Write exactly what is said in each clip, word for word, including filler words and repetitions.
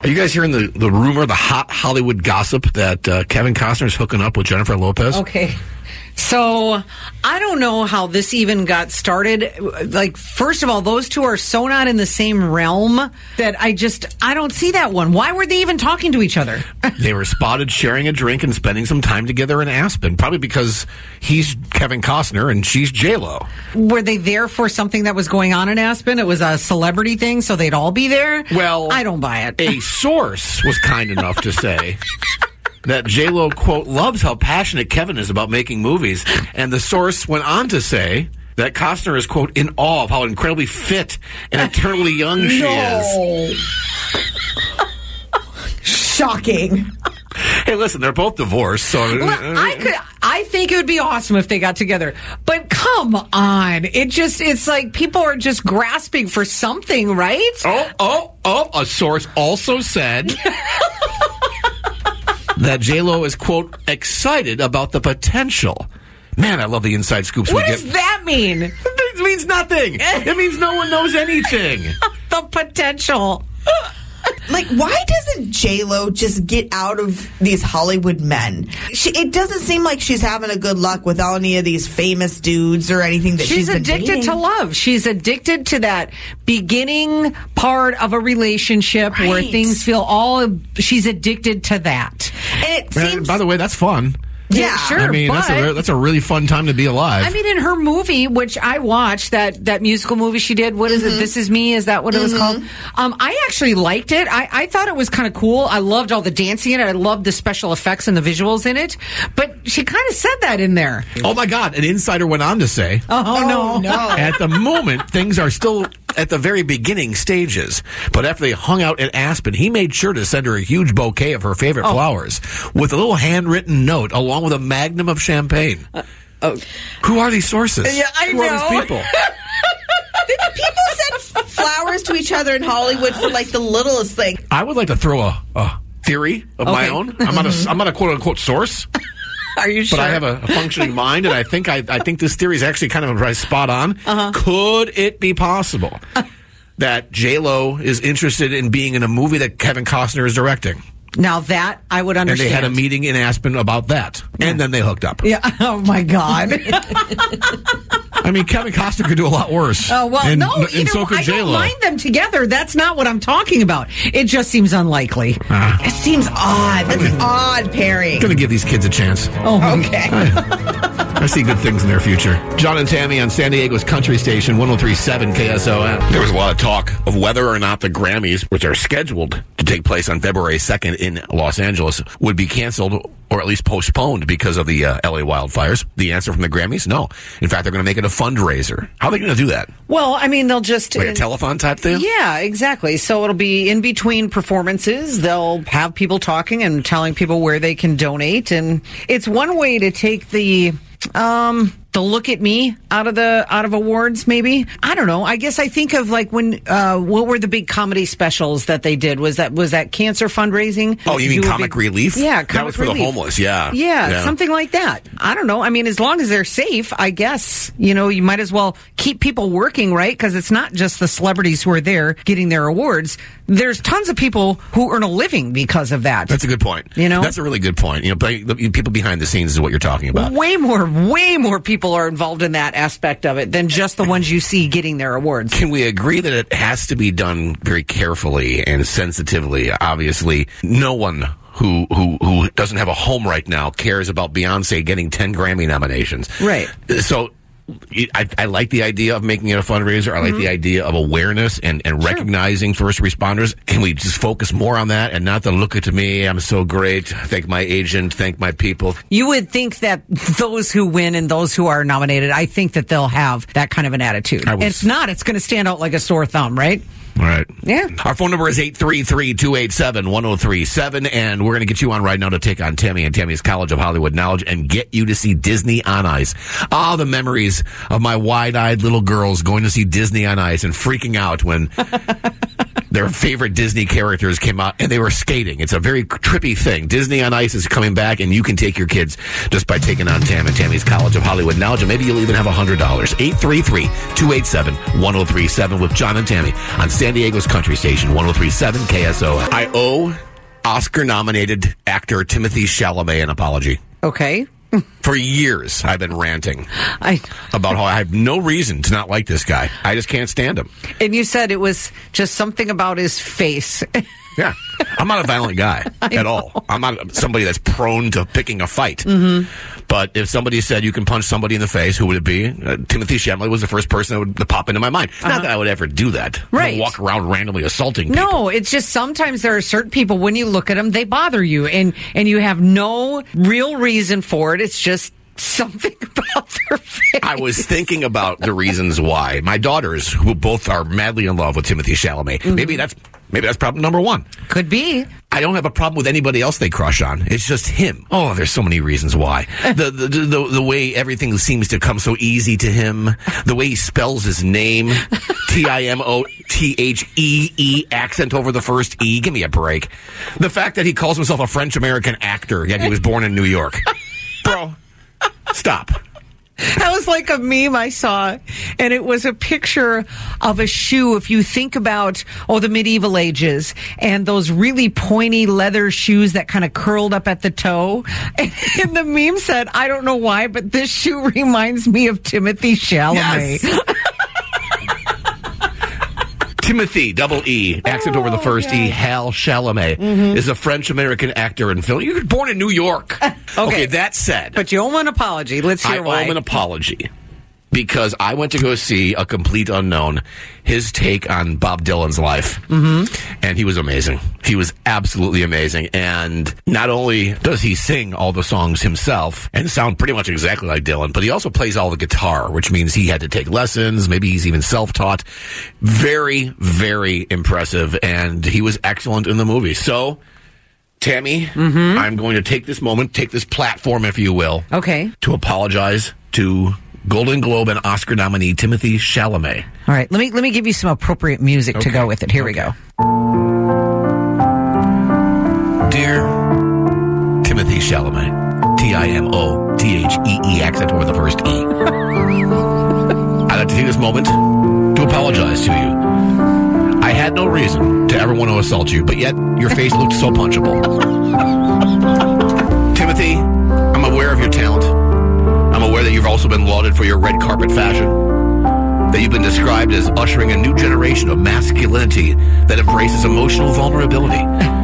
you guys hearing the, the rumor, the hot Hollywood gossip that uh, Kevin Costner's hooking up with Jennifer Lopez? Okay. So, I don't know how this even got started. Like, first of all, those two are so not in the same realm that I just, I don't see that one. Why were they even talking to each other? They were spotted sharing a drink and spending some time together in Aspen, probably because he's Kevin Costner and she's J-Lo. Were they there for something that was going on in Aspen? It was a celebrity thing, so they'd all be there? Well, I don't buy it. A source was kind enough to say that J-Lo, quote, loves how passionate Kevin is about making movies. And the source went on to say that Costner is, quote, in awe of how incredibly fit and eternally young she no. is. Shocking. Hey, listen, they're both divorced, so Well, I could, I think it would be awesome if they got together. But come on. It just, it's like people are just grasping for something, right? Oh, oh, oh, a source also said that J-Lo is, quote, excited about the potential. Man, I love the inside scoops What we does get. that mean? It means nothing. It means no one knows anything. The potential. Like, why doesn't J-Lo just get out of these Hollywood men? She, it doesn't seem like she's having a good luck with any of these famous dudes or anything that she's, She's been addicted dating. to love. She's addicted to that beginning part of a relationship Right. where things feel all. She's addicted to that. And it Man, seems, by the way, that's fun. yeah, sure. I mean, but, that's a that's a really fun time to be alive. I mean, in her movie, which I watched, that, that musical movie she did, what is Mm-hmm. it? This Is Me? Is that what it was called? Um, I actually liked it. I, I thought it was kind of cool. I loved all the dancing in it. I loved the special effects and the visuals in it. But she kind of said that in there. Oh, my God. An insider went on to say, Oh, no. no. at the moment, things are still at the very beginning stages. But after they hung out in Aspen, he made sure to send her a huge bouquet of her favorite Oh. flowers with a little handwritten note along with a magnum of champagne. Uh, oh. Who are these sources? Yeah, I Who are know. these people? people send flowers to each other in Hollywood for like the littlest thing. I would like to throw a, a theory of my Okay. own. I'm not a, I'm not a quote unquote source. Are you sure? But I have a, a functioning mind, and I think I, I think this theory is actually kind of spot on. Uh-huh. Could it be possible that J-Lo is interested in being in a movie that Kevin Costner is directing? Now that I would And understand. they had a meeting in Aspen about that, and then they hooked up. Yeah. Oh my God. I mean, Kevin Costner could do a lot worse. Oh well, and, no. and Either, so could I J-Lo. don't mind them together. That's not what I'm talking about. It just seems unlikely. Uh, It seems odd. That's an odd pairing. Gonna give these kids a chance. Oh, Okay. I see good things in their future. John and Tammy on San Diego's country station, one oh three point seven K S O M. There was a lot of talk of whether or not the Grammys, which are scheduled to take place on February second in Los Angeles, would be canceled or at least postponed because of the uh, L A wildfires. The answer from the Grammys, no. In fact, they're going to make it a fundraiser. How are they going to do that? Well, I mean, they'll just Like a telethon type thing? Yeah, exactly. So it'll be in between performances. They'll have people talking and telling people where they can donate, and it's one way to take the um the look at me out of the out of awards. Maybe I don't know. I guess I think of like when uh what were the big comedy specials that they did? Was that was that cancer fundraising? Oh, you mean Do a comic big- relief? Yeah, that comic was for relief. the homeless. Yeah. Yeah, yeah, something like that. I don't know. I mean, as long as they're safe, I guess, you know, you might as well keep people working, right? Because it's not just the celebrities who are there getting their awards. There's tons of people who earn a living because of that. That's a good point. You know? That's a really good point. You know, but the people behind the scenes is what you're talking about. Way more, way more people are involved in that aspect of it than just the ones you see getting their awards. Can we agree that it has to be done very carefully and sensitively? Obviously, no one who who who doesn't have a home right now cares about Beyonce getting ten Grammy nominations. Right. So I, I like the idea of making it a fundraiser. I like Mm-hmm. the idea of awareness and, and Sure. recognizing first responders. Can we just focus more on that and not the look at me, I'm so great, thank my agent, thank my people? You would think that those who win and those who are nominated, I think that they'll have that kind of an attitude. I was- If not, it's going to stand out like a sore thumb, right? All right. Yeah. Our phone number is eight three three, two eight seven, one oh three seven, and we're going to get you on right now to take on Tammy and Tammy's College of Hollywood Knowledge and get you to see Disney on Ice. Ah, the memories of my wide-eyed little girls going to see Disney on Ice and freaking out when their favorite Disney characters came out and they were skating. It's a very trippy thing. Disney on Ice is coming back, and you can take your kids just by taking on Tam and Tammy's College of Hollywood Knowledge, and maybe you'll even have one hundred dollars. eight three three, two eight seven, one oh three seven with John and Tammy on San Diego's Country Station, one oh three seven K S O. I owe Oscar-nominated actor Timothée Chalamet an apology. Okay. For years, I've been ranting I, about how I have no reason to not like this guy. I just can't stand him. And you said it was just something about his face. Yeah. I'm not a violent guy at all. I'm not somebody that's prone to picking a fight. Mm-hmm. But if somebody said you can punch somebody in the face, who would it be? Uh, Timothée Chalamet was the first person that would that pop into my mind. Uh-huh. Not that I would ever do that. Right. I'd walk around randomly assaulting people. No, it's just sometimes there are certain people, when you look at them, they bother you, and, and you have no real reason for it. It's just something about their face. I was thinking about the reasons why. My daughters, who both are madly in love with Timothée Chalamet, mm-hmm. maybe that's maybe that's problem number one. Could be. I don't have a problem with anybody else they crush on. It's just him. Oh, there's so many reasons why. The the the, the way everything seems to come so easy to him. The way he spells his name. T I M O T H E E, accent over the first E. Give me a break. The fact that he calls himself a French-American actor, yet he was born in New York. Bro, stop. That was like a meme I saw, and it was a picture of a shoe. If you think about, oh, the medieval ages, and those really pointy leather shoes that kind of curled up at the toe. And the meme said, I don't know why, but this shoe reminds me of Timothée Chalamet. Yes. Timothy, double E, accent oh, over the first yeah. E, Hal Chalamet, mm-hmm. is a French-American actor and film. You were born in New York. okay. okay, that said. But you owe him an apology. Let's hear I why. I owe him an apology because I went to go see a complete unknown, his take on Bob Dylan's life. Mm-hmm. And he was amazing. He was absolutely amazing. And not only does he sing all the songs himself and sound pretty much exactly like Dylan, but he also plays all the guitar, which means he had to take lessons. Maybe he's even self-taught. Very, very impressive. And he was excellent in the movie. So, Tammy, mm-hmm. I'm going to take this moment, take this platform, if you will, okay, to apologize to Golden Globe and Oscar nominee Timothée Chalamet. All right, let me let me give you some appropriate music okay. to go with it. Here okay. we go. Dear Timothée Chalamet, T I M O T H E E, accent over the first E. I'd like to take this moment to apologize to you. I had no reason to ever want to assault you, but yet your face looked so punchable. Timothy, I'm aware of your talent. I'm aware that you've also been lauded for your red carpet fashion, that you've been described as ushering a new generation of masculinity that embraces emotional vulnerability.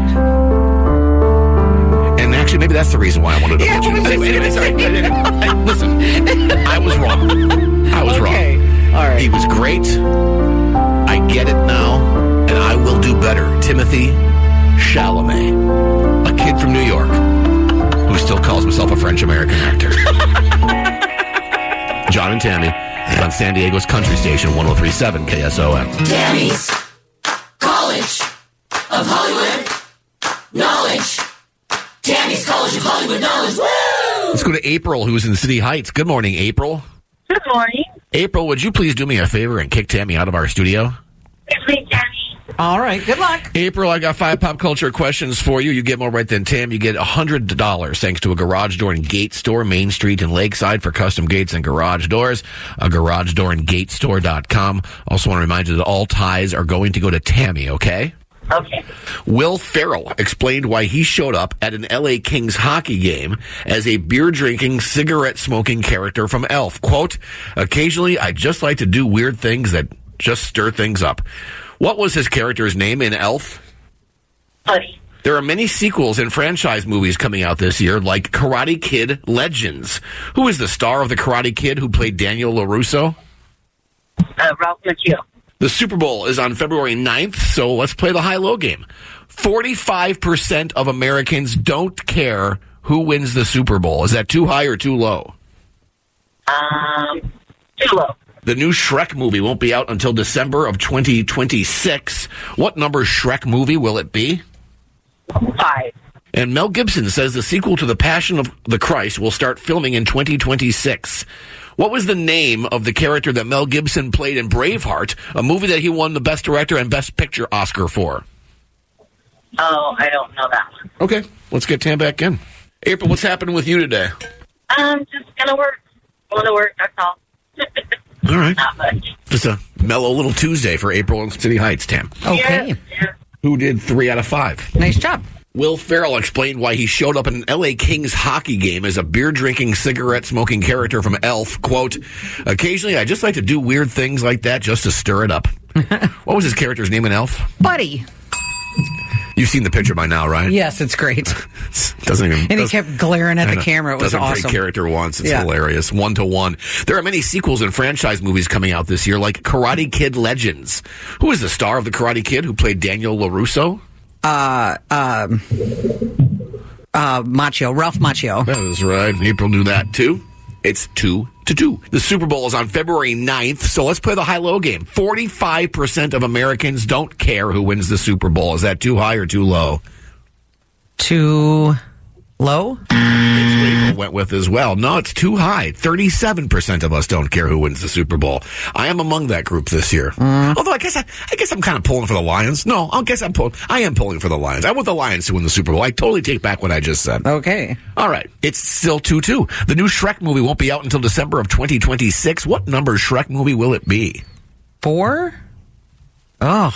And actually, maybe that's the reason why I wanted to yeah, put you. Anyway, anyway, sorry. Listen, I was wrong. I was okay. wrong. All right. He was great. I get it now, and I will do better. Timothée Chalamet, a kid from New York who still calls himself a French-American actor. John and Tammy on San Diego's Country Station, one oh three seven K S O M. Tammy's College of Hollywood Knowledge. Tammy's College of Hollywood Knowledge. Woo! Let's go to April, who's in City Heights. Good morning, April. Good morning. April, would you please do me a favor and kick Tammy out of our studio? Please, Tammy. All right, good luck. April, I got five pop culture questions for you. You get more right than Tam. You get one hundred dollars thanks to a garage door and gate store, Main Street in Lakeside, for custom gates and garage doors. A garage door and gate store dot com. Also want to remind you that all ties are going to go to Tammy, okay? Okay. Will Ferrell explained why he showed up at an L A Kings hockey game as a beer-drinking, cigarette-smoking character from Elf. Quote, occasionally I just like to do weird things that just stir things up. What was his character's name in Elf? Buddy. There are many sequels and franchise movies coming out this year, like Karate Kid Legends. Who is the star of the Karate Kid who played Daniel LaRusso? Uh, Ralph Macchio. The Super Bowl is on February ninth, so let's play the high-low game. forty-five percent of Americans don't care who wins the Super Bowl. Is that too high or too low? Um, too low. The new Shrek movie won't be out until December of twenty twenty-six. What number Shrek movie will it be? Five. And Mel Gibson says the sequel to The Passion of the Christ will start filming in twenty twenty-six. What was the name of the character that Mel Gibson played in Braveheart, a movie that he won the Best Director and Best Picture Oscar for? Oh, I don't know that one. Okay, let's get Tam back in. April, what's happening with you today? Um, just gonna work. Going to work, that's all. All right. Not much. Just a mellow little Tuesday for April in City Heights, Tam. Okay. Yeah, yeah. Who did three out of five? Nice job. Will Ferrell explained why he showed up in an L A Kings hockey game as a beer-drinking, cigarette-smoking character from Elf. Quote, occasionally I just like to do weird things like that just to stir it up. What was his character's name in Elf? Buddy. You've seen the picture by now, right? Yes, it's great. Doesn't even. And he kept glaring at the camera. It was doesn't awesome. break character once. It's Yeah. hilarious. One to one. There are many sequels and franchise movies coming out this year, like Karate Kid Legends. Who is the star of the Karate Kid who played Daniel LaRusso? Uh, um, uh, Macchio, Ralph Macchio. That is right. April knew that too. It's two to two. The Super Bowl is on February ninth, so let's play the high-low game. forty-five percent of Americans don't care who wins the Super Bowl. Is that too high or too low? Too low? It's what April went with as well. No, it's too high. thirty-seven percent of us don't care who wins the Super Bowl. I am among that group this year. Mm. Although I guess I, I guess I'm kind of pulling for the Lions. No, I guess I'm pulling. I am pulling for the Lions. I want the Lions to win the Super Bowl. I totally take back what I just said. Okay. All right. It's still two two. The new Shrek movie won't be out until December of twenty twenty-six. What number Shrek movie will it be? Four? Oh.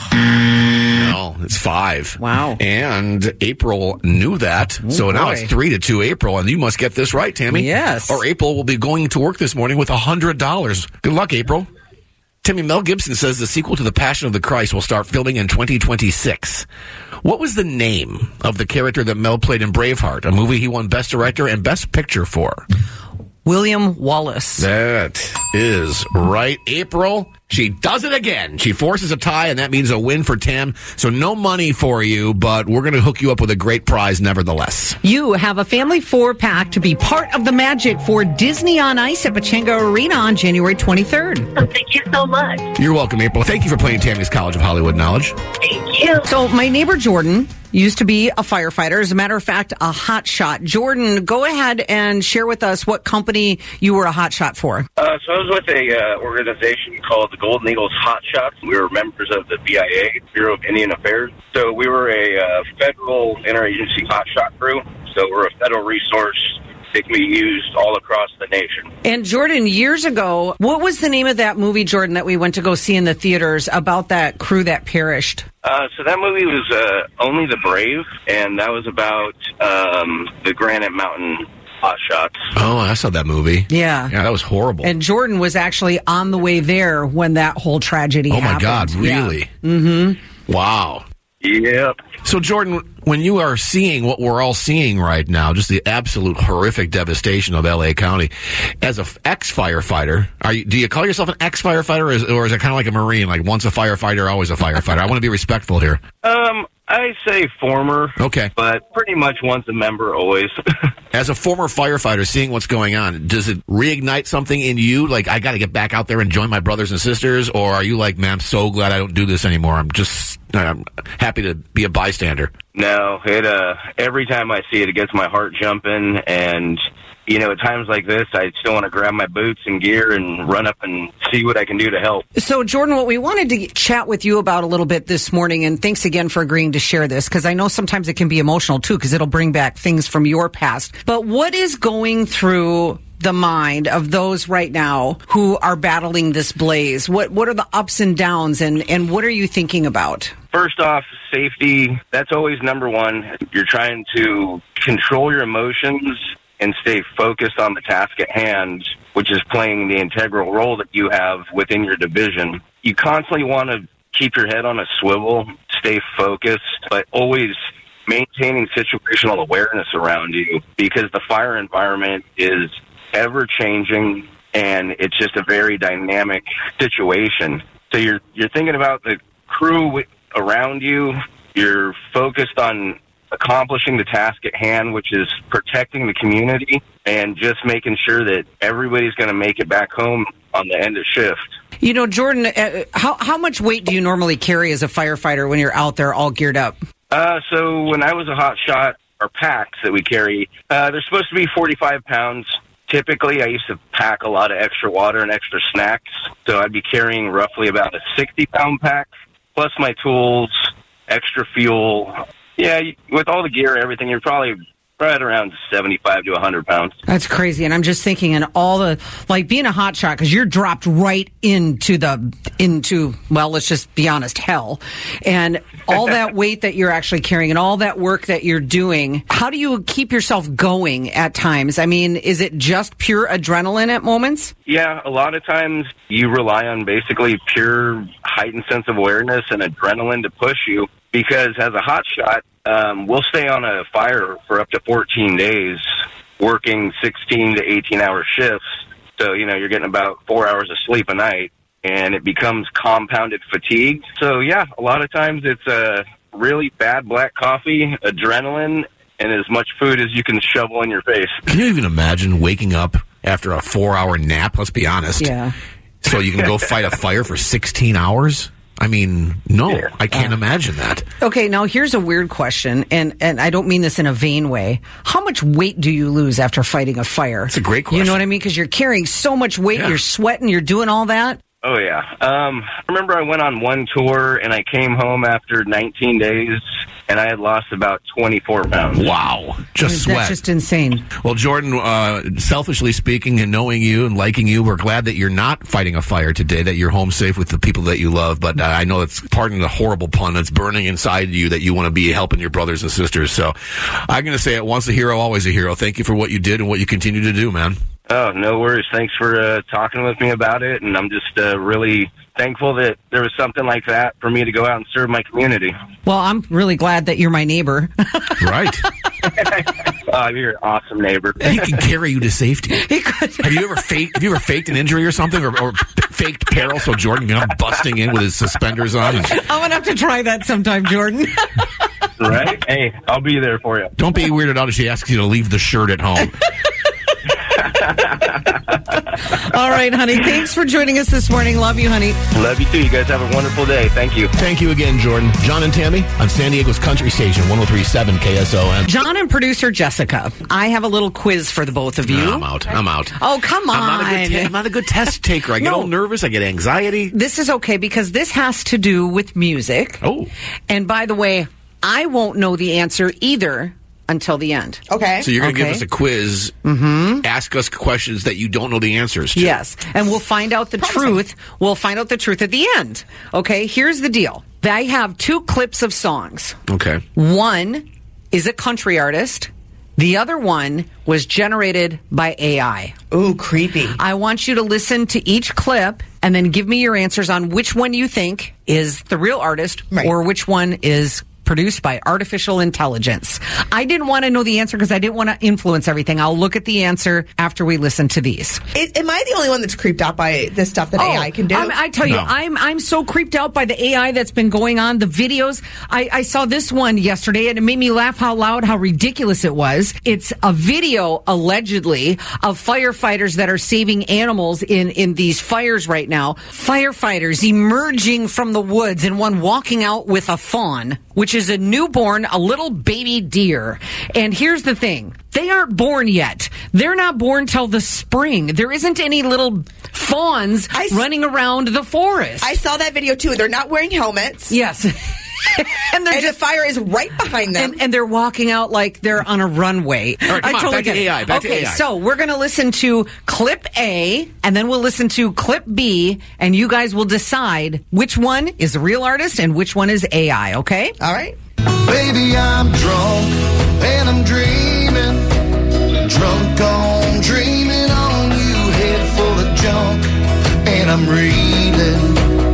No, it's five. Wow. And April knew that. Oh, so now boy. it's three to two, April. And you must get this right, Tammy. Yes. Or April will be going to work this morning with one hundred dollars. Good luck, April. Timmy, Mel Gibson says the sequel to The Passion of the Christ will start filming in twenty twenty-six. What was the name of the character that Mel played in Braveheart, a movie he won Best Director and Best Picture for? William Wallace. That is right. April, she does it again. She forces a tie, and that means a win for Tam. So no money for you, but we're going to hook you up with a great prize nevertheless. You have a family four-pack to be part of the magic for Disney on Ice at Pechanga Arena on January twenty-third. Thank you so much. You're welcome, April. Thank you for playing Tammy's College of Hollywood Knowledge. Thank you. So my neighbor Jordan used to be a firefighter. As a matter of fact, a hot shot. Jordan, go ahead and share with us what company you were a hot shot for. Uh, so I was with a uh, organization called the Golden Eagles Hot Shots. We were members of the B I A, Bureau of Indian Affairs. So we were a uh, federal interagency hot shot crew. So we're a federal resource that can be used all across the nation. And Jordan, years ago, what was the name of that movie, Jordan, that we went to go see in the theaters about that crew that perished? Uh, so that movie was uh, Only the Brave, and that was about um, the Granite Mountain hot shots. Oh, I saw that movie. Yeah. Yeah, that was horrible. And Jordan was actually on the way there when that whole tragedy oh, happened. my God, really? Yeah. Mm-hmm. Wow. Yep. So, Jordan, when you are seeing what we're all seeing right now, just the absolute horrific devastation of L A County, as an ex-firefighter, are you, do you call yourself an ex-firefighter, or is, or is it kind of like a Marine, like once a firefighter, always a firefighter? I want to be respectful here. Um, I say former. Okay. But pretty much once a member, always. As a former firefighter, seeing what's going on, does it reignite something in you? Like, I got to get back out there and join my brothers and sisters? Or are you like, man, I'm so glad I don't do this anymore. I'm just I'm happy to be a bystander. No, it, uh, every time I see it, it gets my heart jumping. And, you know, at times like this, I still want to grab my boots and gear and run up and see what I can do to help. So, Jordan, what we wanted to chat with you about a little bit this morning, and thanks again for agreeing to share this, because I know sometimes it can be emotional, too, because it'll bring back things from your past. But what is going through the mind of those right now who are battling this blaze? What what are the ups and downs, and, and what are you thinking about? First off, safety, that's always number one. You're trying to control your emotions and stay focused on the task at hand, which is playing the integral role that you have within your division. You constantly want to keep your head on a swivel, stay focused, but always maintaining situational awareness around you, because the fire environment is ever-changing, and it's just a very dynamic situation. So you're you're thinking about the crew around you. You're focused on accomplishing the task at hand, which is protecting the community and just making sure that everybody's going to make it back home on the end of shift. You know, Jordan, uh, how how much weight do you normally carry as a firefighter when you're out there all geared up? Uh, so when I was a hot shot, our packs that we carry, uh, they're supposed to be forty-five pounds. typically I used to pack a lot of extra water and extra snacks, so I'd be carrying roughly about a sixty pound pack, plus my tools, extra fuel. Yeah, with all the gear and everything, you're probably right around seventy-five to one hundred pounds. That's crazy. And I'm just thinking, and all the, like being a hot shot, because you're dropped right into the, into, well, let's just be honest, hell. And all that weight that you're actually carrying and all that work that you're doing, how do you keep yourself going at times? I mean, is it just pure adrenaline at moments? Yeah, a lot of times you rely on basically pure heightened sense of awareness and adrenaline to push you, because as a hot shot, Um, we'll stay on a fire for up to fourteen days, working sixteen to eighteen hour shifts. So, you know, you're getting about four hours of sleep a night, and it becomes compounded fatigue. So, yeah, a lot of times it's a really bad black coffee, adrenaline, and as much food as you can shovel in your face. Can you even imagine waking up after a four hour nap? Let's be honest. Yeah. So you can go fight a fire for sixteen hours? I mean, no, Yeah. I can't imagine that. Okay, now here's a weird question, and, and I don't mean this in a vain way. How much weight do you lose after fighting a fire? That's a great question. You know what I mean? Because you're carrying so much weight, Yeah. you're sweating, you're doing all that. Oh, yeah. Um, I remember I went on one tour, and I came home after nineteen days, and I had lost about twenty-four pounds. Wow. Just sweat. That's just insane. Well, Jordan, uh, selfishly speaking and knowing you and liking you, we're glad that you're not fighting a fire today, that you're home safe with the people that you love. But uh, I know it's, pardon the horrible pun, it's burning inside you that you want to be helping your brothers and sisters. So I'm going to say it, once a hero, always a hero. Thank you for what you did and what you continue to do, man. Oh, no worries. Thanks for uh, talking with me about it, and I'm just uh, really thankful that there was something like that for me to go out and serve my community. Well, I'm really glad that you're my neighbor. Right. Oh, you're an awesome neighbor. He can carry you to safety. He could. Have you ever faked? Have you ever faked an injury or something, or, or faked peril so Jordan can come busting in with his suspenders on? And, I'm going to have to try that sometime, Jordan. Right? Hey, I'll be there for you. don't be weirded out if she asks you to leave the shirt at home. All right, honey. Thanks for joining us this morning. Love you, honey. Love you too. You guys have a wonderful day. Thank you. Thank you again, Jordan. John and Tammy on San Diego's Country Station, one oh three point seven K S O N. John and producer Jessica, I have a little quiz for the both of you. No, I'm out. I'm out. Oh, come on. I'm not a good, te- I'm not a good test taker. I get No. all nervous. I get anxiety. This is okay because this has to do with music. Oh. And by the way, I won't know the answer either until the end. Okay. So you're going to Okay. give us a quiz, mm-hmm. ask us questions that you don't know the answers to. Yes. And we'll find out the truth. We'll find out the truth at the end. Okay, here's the deal. I have two clips of songs. Okay. One is a country artist. The other one was generated by A I. Ooh, creepy. I want you to listen to each clip and then give me your answers on which one you think is the real artist Right. or which one is produced by artificial intelligence. I didn't want to know the answer because I didn't want to influence everything. I'll look at the answer after we listen to these. Is, am I the only one that's creeped out by this stuff that A I can do? Um, I tell you, No. I'm I'm so creeped out by the A I that's been going on. The videos. I, I saw this one yesterday, and it made me laugh out loud how ridiculous it was. It's a video, allegedly, of firefighters that are saving animals in, in these fires right now. Firefighters emerging from the woods and one walking out with a fawn, which is a newborn, a little baby deer. And here's the thing. They aren't born yet. They're not born till the spring. There isn't any little fawns I s- running around the forest. I saw that video too. They're not wearing helmets. yes. and they're And just the fire is right behind them. and, and they're walking out like they're on a runway. All right, come on, back to get it. A I, back to okay, A I. so we're going to listen to clip A, and then we'll listen to clip B, and you guys will decide which one is the real artist and which one is A I, okay? All right. Baby, I'm drunk and I'm dreaming, drunk on dreaming on you, head full of junk, and I'm reeling,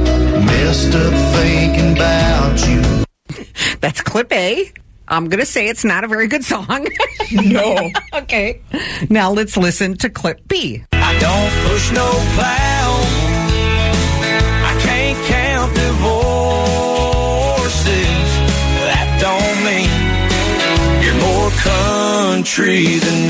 messed up thinking about you. That's clip A. I'm going to say it's not a very good song. No. Okay. Now let's listen to clip B. I don't push no plow, I can't count divorces, that don't mean you're more country than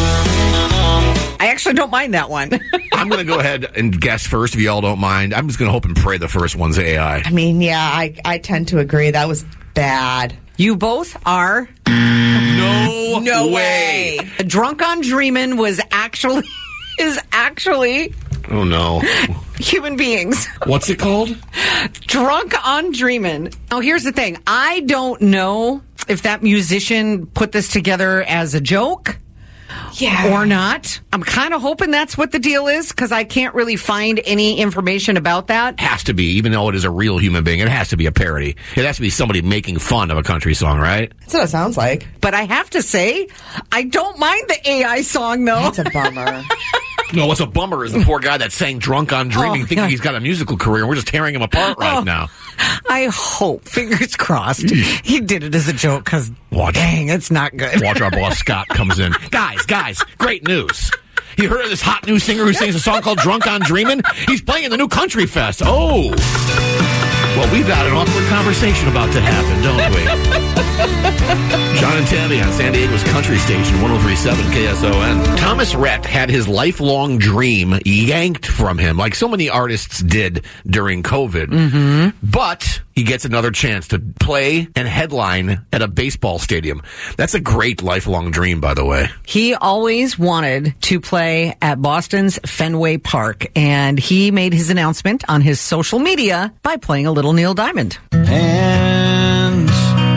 me. I actually don't mind that one. I'm going to go ahead and guess first, if you all don't mind. I'm just going to hope and pray the first one's A I. I mean, yeah, I, I tend to agree. That was bad. You both are. No, No way. Drunk on Dreamin' was actually actually is actually Oh, no. human beings. What's it called? Drunk on Dreamin'. Now, here's the thing. I don't know if that musician put this together as a joke. Yeah. Or not. I'm kind of hoping that's what the deal is, because I can't really find any information about that. Has to be, even though it is a real human being, it has to be a parody. It has to be somebody making fun of a country song, right? That's what it sounds like. But I have to say, I don't mind the A I song, though. That's a bummer. No, what's a bummer is the poor guy that sang Drunk on Dreaming, Oh, thinking yeah. he's got a musical career, and we're just tearing him apart right Oh. now. I hope, fingers crossed, he did it as a joke, because Watch. dang, it's not good. Watch our boss Scott comes in. Guys, guys, great news. You heard of this hot new singer who sings a song called Drunk on Dreamin'? He's playing in the new Country Fest. Oh. Well, we've got an awkward conversation about to happen, don't we? John and Tammy on San Diego's Country Station, one oh three point seven K S O N. Thomas Rhett had his lifelong dream yanked from him, like so many artists did during COVID. Mm-hmm. But he gets another chance to play and headline at a baseball stadium. That's a great lifelong dream, by the way. He always wanted to play at Boston's Fenway Park, and he made his announcement on his social media by playing a little Neil Diamond. Hands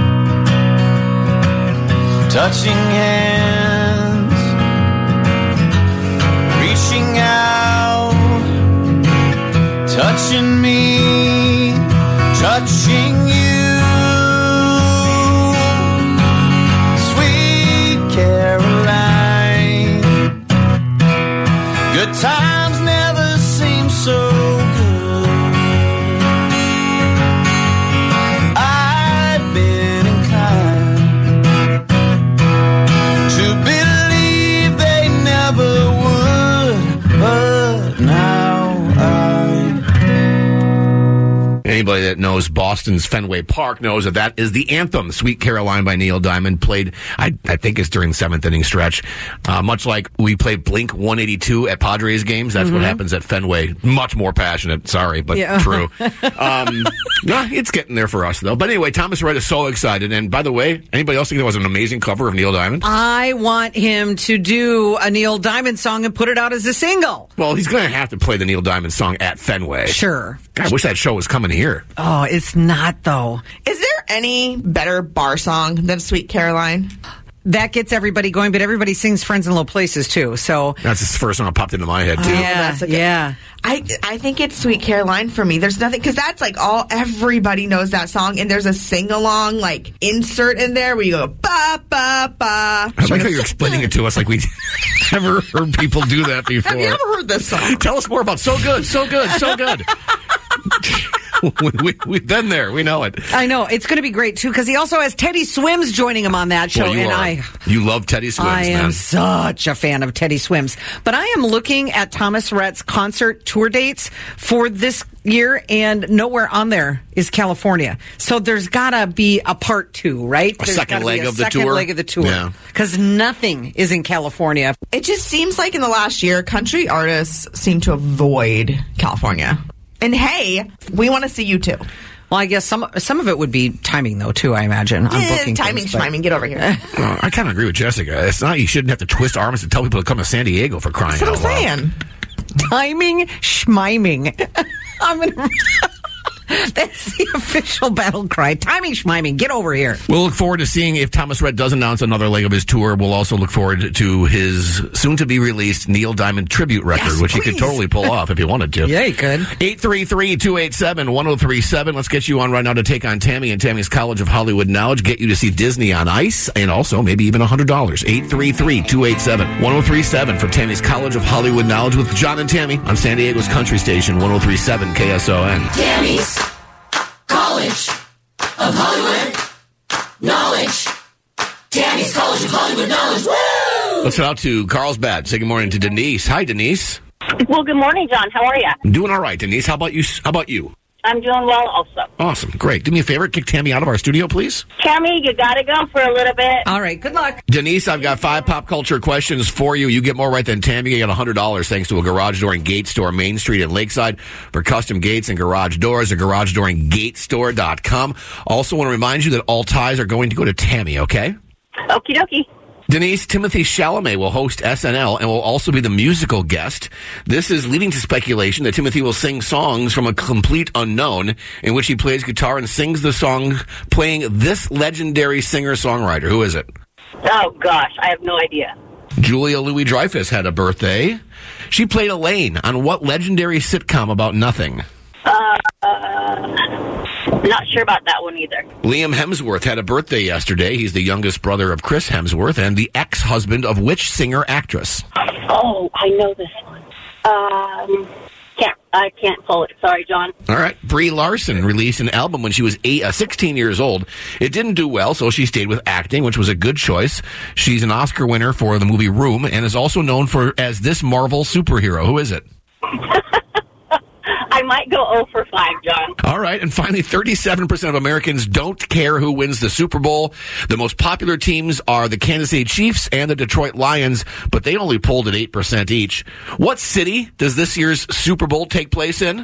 touching hands, reaching out, touching me, touching you, sweet Caroline. Good times never seem so good. I've been inclined to believe they never would, but now I... Anybody that knows Boston's Fenway Park knows that that is the anthem, Sweet Caroline by Neil Diamond, played, I, I think it's during the seventh inning stretch. Uh, much like we play Blink one eighty-two at Padres games, that's mm-hmm. what happens at Fenway. Much more passionate, sorry, but yeah. true. Um, nah, it's getting there for us, though. But anyway, Thomas Rhett is so excited. And by the way, anybody else think that was an amazing cover of Neil Diamond? I want him to do a Neil Diamond song and put it out as a single. Well, he's going to have to play the Neil Diamond song at Fenway. Sure. God, I wish that show was coming here. Oh, it's not, though. Is there any better bar song than Sweet Caroline? That gets everybody going, but everybody sings Friends in Low Places, too. So That's the first song that popped into my head, too. yeah, that's a good- yeah. I I think it's Sweet Caroline for me. There's nothing, because that's like all, everybody knows that song, and there's a sing-along, like, insert in there where you go, ba, ba, ba. I like how you're explaining it to us like we never heard people do that before. Have you ever heard this song? Tell us more about So Good, So Good, So Good. we, we, we've been there. We know it. I know. It's going to be great, too, because he also has Teddy Swims joining him on that show. Well, you and are. I You love Teddy Swims, I am man. such a fan of Teddy Swims. But I am looking at Thomas Rhett's concert tour dates for this year, and nowhere on there is California. So there's got to be a part two, right? A There's second gotta leg be a of the second tour? leg of the tour. Yeah. Because nothing is in California. It just seems like in the last year, country artists seem to avoid California. And hey, we want to see you too. Well, I guess some some of it would be timing, though, too, I imagine. On Eh, booking timing, things, but- schmiming, get over here. Well, I kind of agree with Jessica. It's not you shouldn't have to twist arms to tell people to come to San Diego for crying That's what I'm out loud. saying. Timing, schmiming. I'm gonna. That's the official battle cry. Timing, schmiming. Get over here. We'll look forward to seeing if Thomas Rhett does announce another leg of his tour. We'll also look forward to his soon-to-be-released Neil Diamond tribute record, Yes, which he could please. totally pull off if he wanted to. Yeah, he could. eight three three, two eight seven, one oh three seven. Let's get you on right now to take on Tammy and Tammy's College of Hollywood Knowledge, get you to see Disney on Ice, and also maybe even one hundred dollars. eight three three, two eight seven, one oh three seven for Tammy's College of Hollywood Knowledge with John and Tammy on San Diego's Country Station, one oh three seven K S O N. Tammy's College of Hollywood Knowledge. Tammy's College of Hollywood Knowledge. Woo! Let's head out to Carlsbad. Say good morning to Denise. Hi, Denise. Well, good morning, John. How are you? I'm doing all right, Denise. How about you? How about you? I'm doing well also. Awesome. Great. Do me a favor. Kick Tammy out of our studio, please. Tammy, you got to go for a little bit. All right, good luck. Denise, I've got five pop culture questions for you. You get more right than Tammy. You get one hundred dollars thanks to a garage door and gate store, Main Street in Lakeside. For custom gates and garage doors, a garage door and gate store dot com. Also want to remind you that all ties are going to go to Tammy, okay? Okie dokie. Denise, Timothy Chalamet will host S N L and will also be the musical guest. This is leading to speculation that Timothy will sing songs from a complete unknown, in which he plays guitar and sings the song playing this legendary singer-songwriter. Who is it? Oh, gosh, I have no idea. Julia Louis-Dreyfus had a birthday. She played Elaine on what legendary sitcom about nothing? Uh, uh, not sure about that one either. Liam Hemsworth had a birthday yesterday. He's the youngest brother of Chris Hemsworth and the ex-husband of which singer-actress? Oh, I know this one. Um, can't, I can't pull it. Sorry, John. All right. Brie Larson released an album when she was eight, uh, sixteen years old. It didn't do well, so she stayed with acting, which was a good choice. She's an Oscar winner for the movie Room and is also known for as this Marvel superhero. Who is it? I might go oh for five, John. All right. And finally, thirty-seven percent of Americans don't care who wins the Super Bowl. The most popular teams are the Kansas City Chiefs and the Detroit Lions, but they only polled at eight percent each. What city does this year's Super Bowl take place in?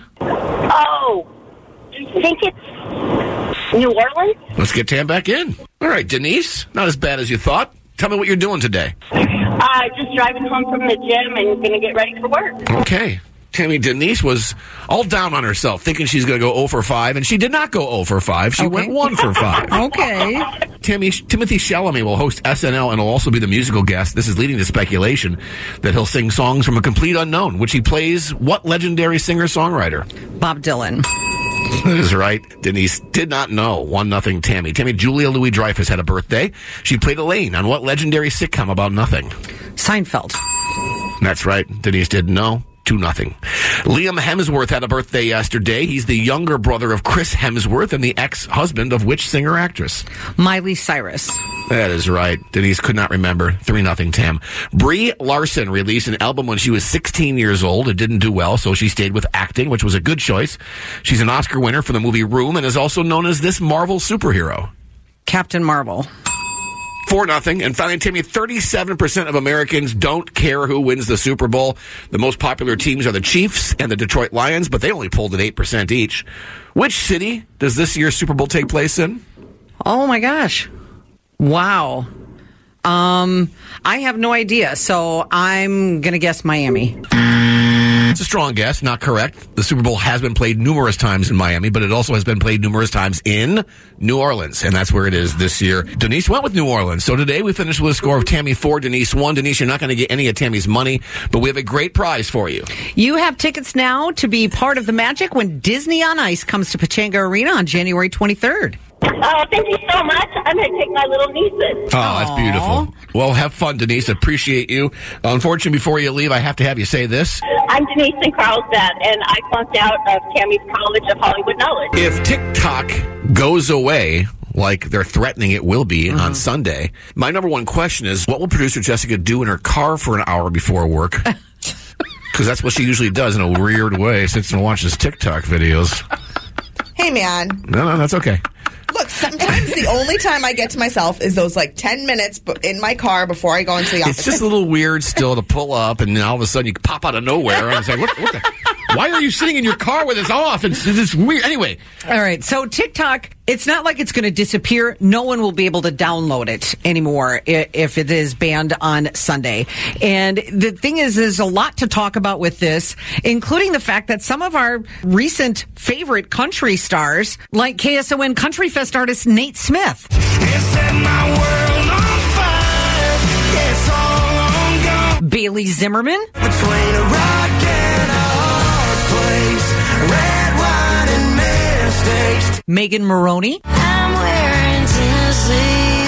Oh, I think it's New Orleans. Let's get Tam back in. All right, Denise, not as bad as you thought. Tell me what you're doing today. Uh, just driving home from the gym and going to get ready for work. Okay. Tammy, Denise was all down on herself, thinking she's going to go oh for five, and she did not go oh for five. She Okay. went one for five. Okay. Tammy, Timothy Chalamet will host S N L and will also be the musical guest. This is leading to speculation that he'll sing songs from a complete unknown, which he plays what legendary singer-songwriter? Bob Dylan. That is right. Denise did not know. One nothing Tammy. Tammy, Julia Louis-Dreyfus had a birthday. She played Elaine on what legendary sitcom about nothing? Seinfeld. That's right. Denise didn't know. Two nothing. Liam Hemsworth had a birthday yesterday. He's the younger brother of Chris Hemsworth and the ex-husband of which singer-actress? Miley Cyrus. That is right. Denise could not remember. Three nothing Tam. Brie Larson released an album when she was sixteen years old. It didn't do well, so she stayed with acting, which was a good choice. She's an Oscar winner for the movie Room and is also known as this Marvel superhero. Captain Marvel. Four nothing. And finally, Timmy, thirty-seven percent of Americans don't care who wins the Super Bowl. The most popular teams are the Chiefs and the Detroit Lions, but they only polled at eight percent each. Which city does this year's Super Bowl take place in? Oh, my gosh. Wow. Um, I have no idea, so I'm going to guess Miami. It's a strong guess, not correct. The Super Bowl has been played numerous times in Miami, but it also has been played numerous times in New Orleans, and that's where it is this year. Denise went with New Orleans. So today we finished with a score of Tammy four, Denise one. Denise, you're not going to get any of Tammy's money, but we have a great prize for you. You have tickets now to be part of the magic when Disney on Ice comes to Pechanga Arena on January twenty-third. Oh, thank you so much. I'm going to take my little nieces. Oh, that's beautiful. Well, have fun, Denise. Appreciate you. Unfortunately, before you leave, I have to have you say this. I'm Denise and Carl's dad, and I flunked out of Tammy's College of Hollywood Knowledge. If TikTok goes away, like they're threatening it will be mm-hmm. on Sunday, my number one question is, what will producer Jessica do in her car for an hour before work? Because that's what she usually does in a weird way, sits and watches TikTok videos. Hey, man. No, no, that's okay. Look, sometimes the only time I get to myself is those like ten minutes in my car before I go into the office. It's just a little weird still to pull up, and then all of a sudden you pop out of nowhere. And it's like, what, what the? Why are you sitting in your car with this off? It's, it's weird. Anyway. All right. So TikTok, it's not like it's going to disappear. No one will be able to download it anymore if it is banned on Sunday. And the thing is, there's a lot to talk about with this, including the fact that some of our recent favorite country stars, like K S O N Country Fest artist Nate Smith, Bailey Zimmerman, Between a rock and a hard place, red wine and mistakes. Megan Maroney, I'm wearing Tennessee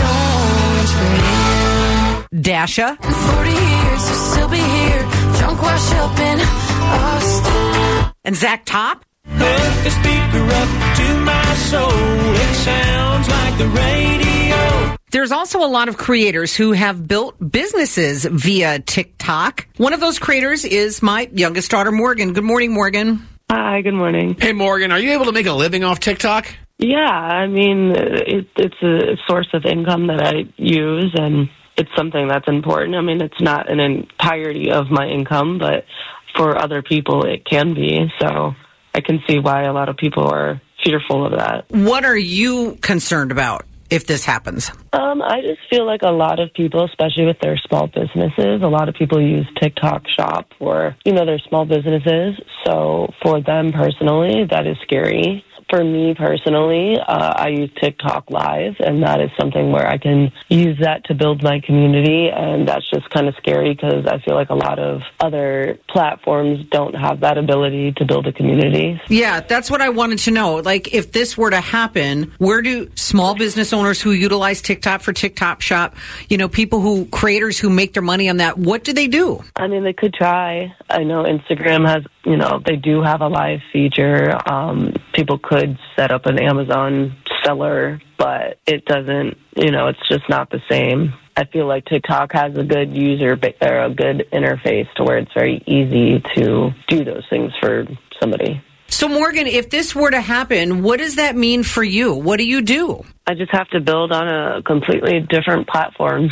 orange green. Dasha, Forty years to still be here, drunk wash up in Austin. and Zach Top. Hook the speaker up to my soul. It sounds like the radio. There's also a lot of creators who have built businesses via TikTok. One of those creators is my youngest daughter, Morgan. Good morning, Morgan. Hi, good morning. Hey, Morgan, are you able to make a living off TikTok? Yeah, I mean, it, it's a source of income that I use, and it's something that's important. I mean, it's not an entirety of my income, but for other people, it can be. So I can see why a lot of people are fearful of that. What are you concerned about if this happens? Um, I just feel like a lot of people, especially with their small businesses, a lot of people use TikTok Shop for, you know, their small businesses. So for them personally, that is scary. For me personally, uh, I use TikTok Live, and that is something where I can use that to build my community, and that's just kind of scary because I feel like a lot of other platforms don't have that ability to build a community. Yeah, that's what I wanted to know. Like, if this were to happen, where do small business owners who utilize TikTok for TikTok Shop, you know, people who, creators who make their money on that, what do they do? I mean, they could try. I know Instagram has, you know, they do have a live feature. Um, people could set up an Amazon seller, but it doesn't, you know, it's just not the same. I feel like TikTok has a good user, or a good interface to where it's very easy to do those things for somebody. So, Morgan, if this were to happen, what does that mean for you? What do you do? I just have to build on a completely different platform,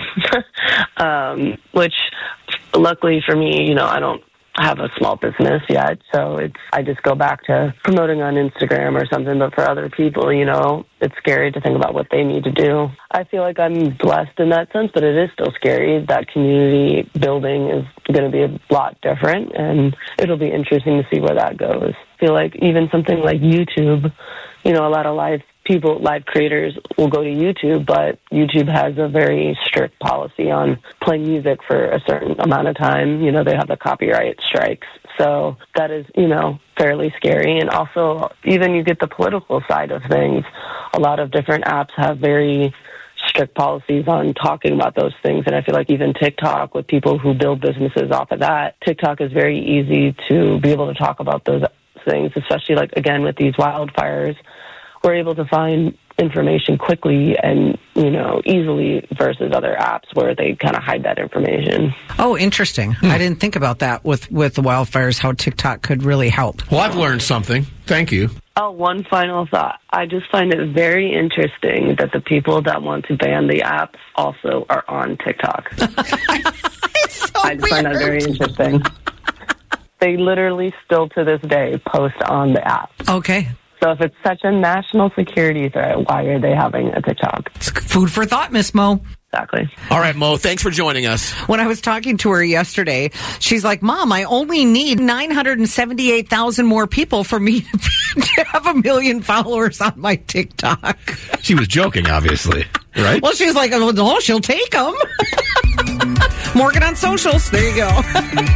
um, which luckily for me, you know, I don't have a small business yet, so it's I just go back to promoting on Instagram or something. But for other people, you know, it's scary to think about what they need to do. I feel like I'm blessed in that sense, but it is still scary. That community building is going to be a lot different, and it'll be interesting to see where that goes. I feel like even something like YouTube, you know, a lot of live people, live creators will go to YouTube, but YouTube has a very strict policy on playing music for a certain amount of time. You know, they have the copyright strikes. So that is, you know, fairly scary. And also, even you get the political side of things. A lot of different apps have very strict policies on talking about those things. And I feel like even TikTok, with people who build businesses off of that, TikTok is very easy to be able to talk about those things, especially, like, again, with these wildfires. We're able to find information quickly and, you know, easily versus other apps where they kind of hide that information. Oh, interesting. Hmm. I didn't think about that with, with the wildfires, how TikTok could really help. Well, I've learned something. Thank you. Oh, one final thought. I just find it very interesting that the people that want to ban the app also are on TikTok. It's so I just weird. find that very interesting. They literally still to this day post on the app. Okay. So if it's such a national security threat, why are they having a TikTok? It's food for thought, Miss Mo. Exactly. All right, Mo, thanks for joining us. When I was talking to her yesterday, she's like, Mom, I only need nine hundred seventy-eight thousand more people for me to have a million followers on my TikTok. She was joking, obviously, right? Well, she was like, oh, no, she'll take them. Morgan on socials. There you go.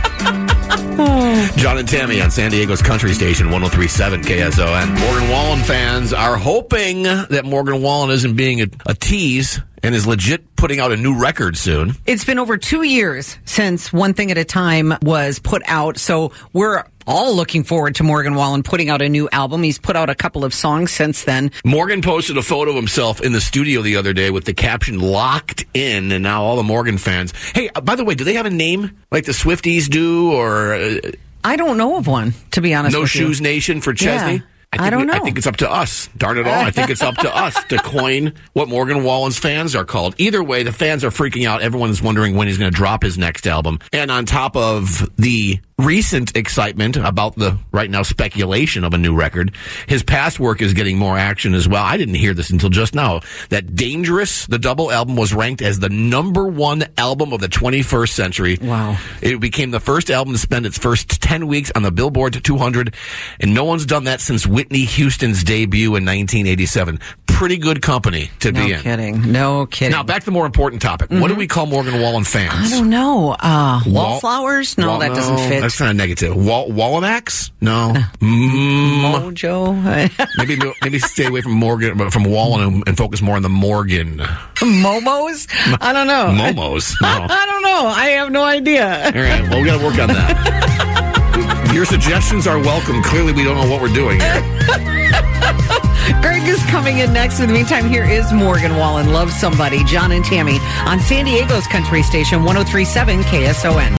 John and Tammy on San Diego's Country Station, one oh three point seven K S O N. Morgan Wallen fans are hoping that Morgan Wallen isn't being a, a tease and is legit putting out a new record soon. It's been over two years since One Thing at a Time was put out, so we're all looking forward to Morgan Wallen putting out a new album. He's put out a couple of songs since then. Morgan posted a photo of himself in the studio the other day with the caption "Locked In," and now all the Morgan fans. Hey, by the way, do they have a name like the Swifties do, or uh, I don't know of one, to be honest No with Shoes you. Nation for Chesney? Yeah. I, think I don't we, know. I think it's up to us. Darn it all. I think it's up to us to coin what Morgan Wallen's fans are called. Either way, the fans are freaking out. Everyone's wondering when he's going to drop his next album. And on top of the recent excitement about the right now speculation of a new record, his past work is getting more action as well. I didn't hear this until just now. That Dangerous, the double album, was ranked as the number one album of the twenty-first century. Wow. It became the first album to spend its first ten weeks on the Billboard two hundred, and no one's done that since Whitney Houston's debut in nineteen eighty-seven. Pretty good company to no be in. kidding. No kidding. Now, back to the more important topic. Mm-hmm. What do we call Morgan Wallen fans? I don't know. Uh, Wall- wallflowers? No, Wall- that doesn't fit. That's kind of negative. Wall- Wallanax? No. Mm. Mojo? maybe maybe stay away from Morgan, from Wallen and, and focus more on the Morgan. Momos? I don't know. Momos? No. I don't know. I have no idea. All right. Well, we got to work on that. Your suggestions are welcome. Clearly, we don't know what we're doing here. Greg is coming in next. In the meantime, here is Morgan Wallen. Love Somebody. John and Tammy on San Diego's Country Station, one oh three point seven K S O N.